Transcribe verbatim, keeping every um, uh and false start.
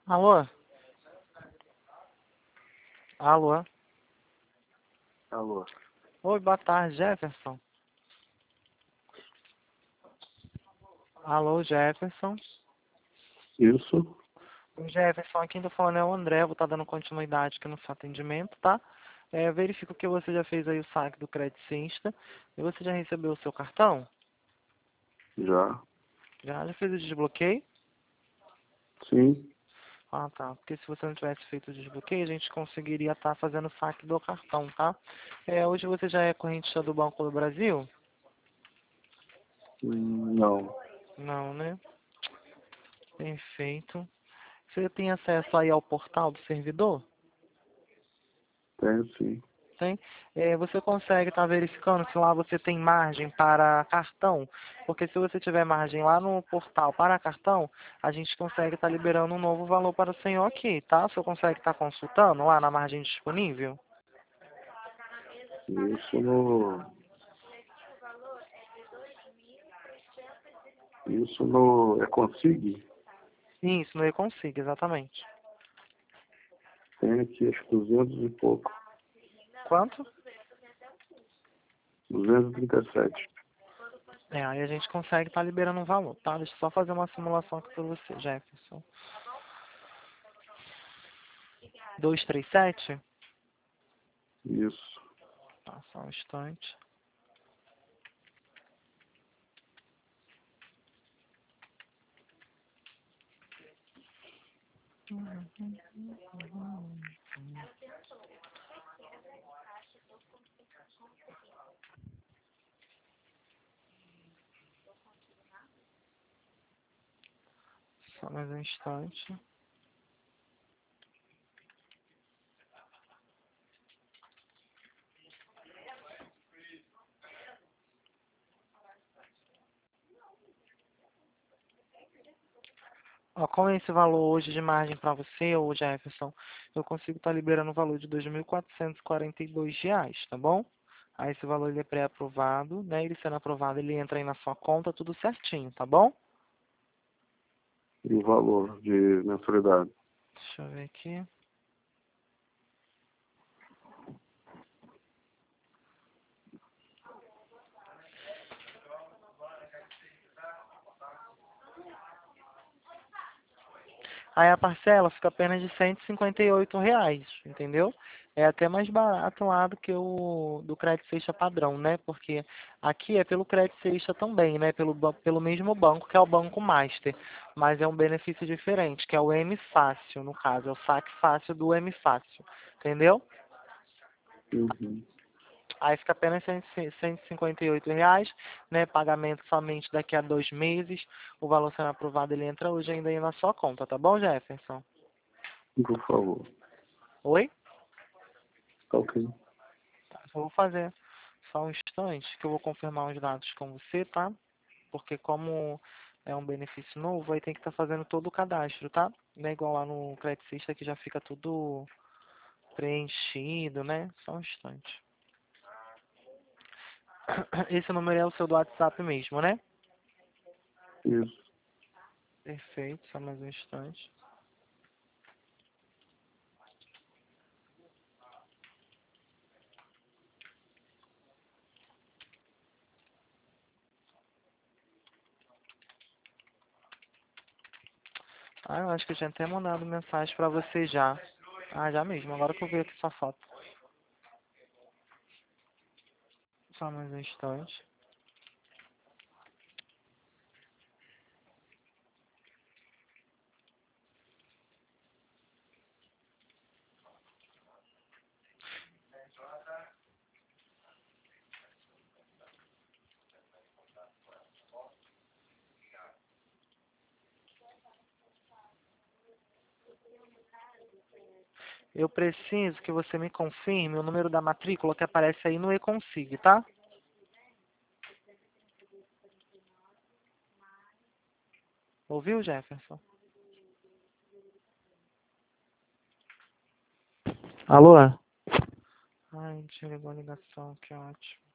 Alô? Alô? Alô. Oi, boa tarde, Jefferson. Alô, Jefferson. Isso. O Jefferson, aqui do falando é o André, vou estar dando continuidade aqui no seu atendimento, tá? É, verifico que você já fez aí o saque do Credit Sista e você já recebeu o seu cartão? Já. Já, já fez o desbloqueio? Sim. Ah, tá. Porque se você não tivesse feito o desbloqueio, a gente conseguiria estar fazendo o saque do cartão, tá? É, hoje você já é correntista do Banco do Brasil? Hum, Não. Não, né? Perfeito. Você tem acesso aí ao portal do servidor? Tenho sim. Tem? É, você consegue estar verificando se lá você tem margem para cartão? Porque se você tiver margem lá no portal para cartão, a gente consegue estar liberando um novo valor para o senhor aqui, tá? O senhor consegue estar consultando lá na margem disponível? Isso no. Isso no. É Consig? Isso, no e-consig, exatamente. Tem aqui acho que duzentos e pouco. Quanto? duzentos e trinta e sete. É, aí a gente consegue estar liberando um valor, tá? Deixa eu só fazer uma simulação aqui para você, Jefferson. duzentos e trinta e sete? Isso. Tá, só um instante. Só mais um instante. Ó, com esse valor hoje de margem para você, ô Jefferson, eu consigo estar liberando o valor de dois mil quatrocentos e quarenta e dois reais, tá bom? Aí esse valor ele é pré-aprovado, né? Ele sendo aprovado, ele entra aí na sua conta, tudo certinho, tá bom? E o valor de mensalidade? Deixa eu ver aqui. Aí a parcela fica apenas de cento e cinquenta e oito reais, entendeu? É até mais barato lá do que o do Crédito Sexta padrão, né? Porque aqui é pelo Crédito Sexta também, né? Pelo, ba- pelo mesmo banco, que é o Banco Master. Mas é um benefício diferente, que é o M Fácil, no caso. É o saque fácil do M Fácil, entendeu? Uhum. Aí fica apenas cento e cinquenta e oito reais, né? Pagamento somente daqui a dois meses. O valor sendo aprovado, ele entra hoje ainda aí na sua conta, tá bom, Jefferson? Por favor. Oi? Tá ok. Tá, só vou fazer só um instante que eu vou confirmar os dados com você, tá? Porque como é um benefício novo, aí tem que estar fazendo todo o cadastro, tá? Não é igual lá no Credicista que já fica tudo preenchido, né? Só um instante. Esse número é o seu do WhatsApp mesmo, né? Isso. Perfeito, só mais um instante. Ah, eu acho que eu tinha até mandado mensagem pra você já. Ah, já mesmo, agora que eu vi aqui sua foto. Só mais um instante. Eu preciso que você me confirme o número da matrícula que aparece aí no e-consig, tá? Ouviu, Jefferson? Alô? Ai, desligou a ligação, que ótimo.